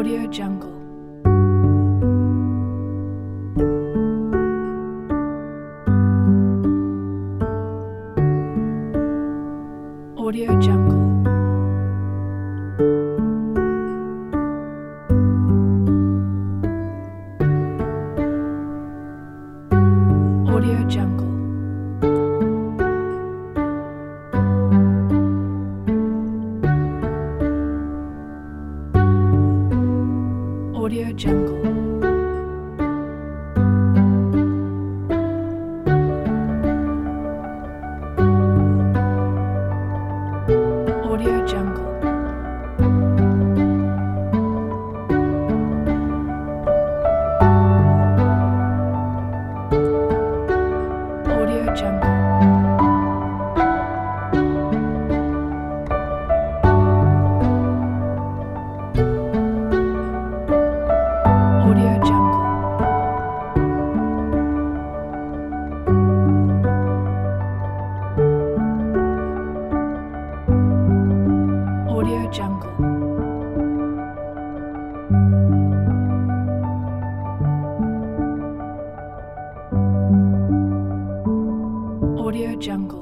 Audio Jungle. Audio Jungle. Audio Jungle. Audio Jungle. Audio Jungle. Audio Jungle. Audio Jungle. Audio Jungle. Audio Jungle.